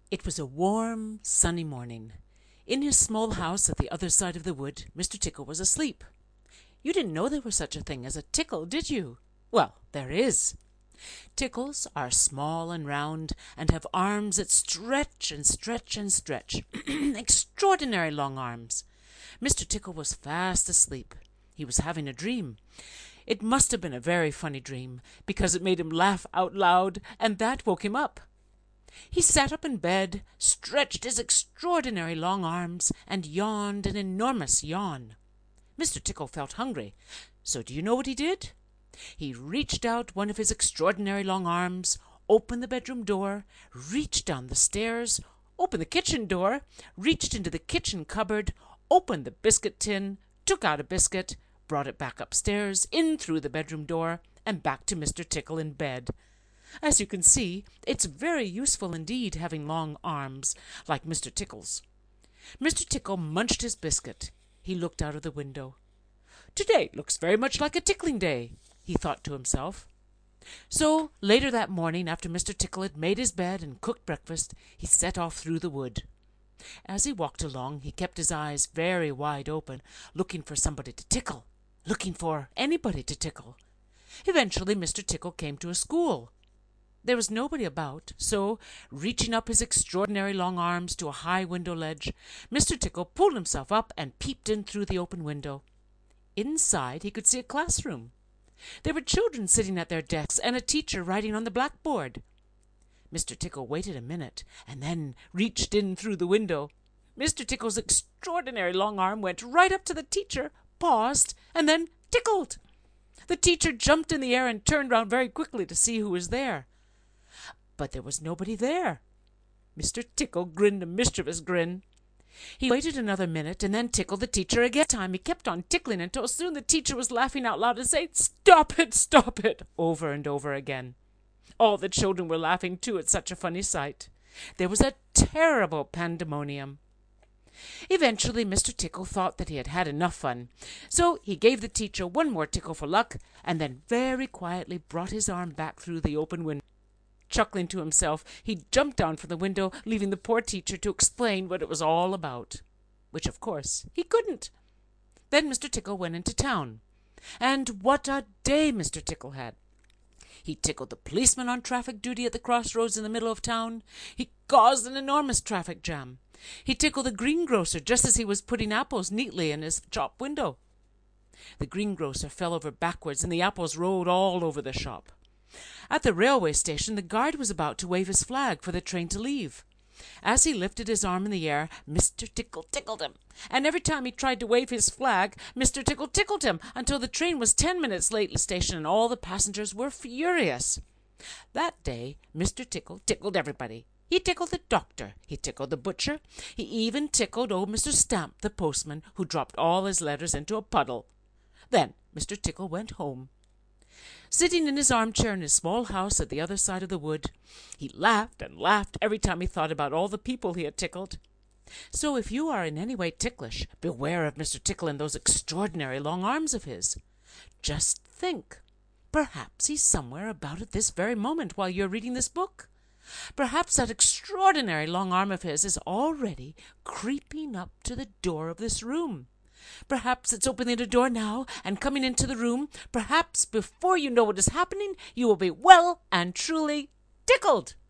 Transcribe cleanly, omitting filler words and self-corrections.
It was a warm, sunny morning. In his small house at the other side of the wood, Mr. Tickle was asleep. You didn't know there was such a thing as a tickle, did you? Well, there is. Tickles are small and round and have arms that stretch and stretch and stretch. Extraordinary long arms. Mr. Tickle was fast asleep. He was having a dream. It must have been a very funny dream, because it made him laugh out loud, and that woke him up. He sat up in bed, stretched his extraordinary long arms, and yawned an enormous yawn. Mr. Tickle felt hungry, so do you know what he did? He reached out one of his extraordinary long arms, opened the bedroom door, reached down the stairs, opened the kitchen door, reached into the kitchen cupboard, opened the biscuit tin, took out a biscuit, brought it back upstairs, in through the bedroom door, and back to Mr. Tickle in bed. As you can see, it's very useful indeed having long arms, like Mr. Tickle's. Mr. Tickle munched his biscuit. He looked out of the window. "Today looks very much like a tickling day," he thought to himself. So, later that morning, after Mr. Tickle had made his bed and cooked breakfast, he set off through the wood. As he walked along, he kept his eyes very wide open, looking for somebody to tickle, looking for anybody to tickle. Eventually, Mr. Tickle came to a school. There was nobody about, so, reaching up his extraordinary long arms to a high window ledge, Mr. Tickle pulled himself up and peeped in through the open window. Inside he could see a classroom. There were children sitting at their desks and a teacher writing on the blackboard. Mr. Tickle waited a minute and then reached in through the window. Mr. Tickle's extraordinary long arm went right up to the teacher, paused, and then tickled. The teacher jumped in the air and turned round very quickly to see who was there. But there was nobody there. Mr. Tickle grinned a mischievous grin. He waited another minute and then tickled the teacher again. This time he kept on tickling until soon the teacher was laughing out loud and saying, stop it," over and over again. All the children were laughing too at such a funny sight. There was a terrible pandemonium. Eventually Mr. Tickle thought that he had had enough fun, so he gave the teacher one more tickle for luck, and then very quietly brought his arm back through the open window. Chuckling to himself, he jumped down from the window, leaving the poor teacher to explain what it was all about, which, of course, he couldn't. Then Mr. Tickle went into town. And what a day Mr. Tickle had! He tickled the policeman on traffic duty at the crossroads in the middle of town. He caused an enormous traffic jam. He tickled the greengrocer just as he was putting apples neatly in his shop window. The greengrocer fell over backwards, and the apples rolled all over the shop. At the railway station the guard was about to wave his flag for the train to leave. As he lifted his arm in the air, Mr. Tickle tickled him, and every time he tried to wave his flag, Mr. Tickle tickled him until the train was 10 minutes late at the station and all the passengers were furious. That day Mr. Tickle tickled everybody. He tickled the doctor, he tickled the butcher, he even tickled old Mr. Stamp, the postman, who dropped all his letters into a puddle. Then Mr. Tickle went home. Sitting in his armchair in his small house at the other side of the wood, he laughed and laughed every time he thought about all the people he had tickled. So if you are in any way ticklish, beware of Mr. Tickle and those extraordinary long arms of his. Just think, perhaps he's somewhere about at this very moment while you're reading this book. Perhaps that extraordinary long arm of his is already creeping up to the door of this room. Perhaps it's opening the door now and coming into the room. Perhaps before you know what is happening, you will be well and truly tickled.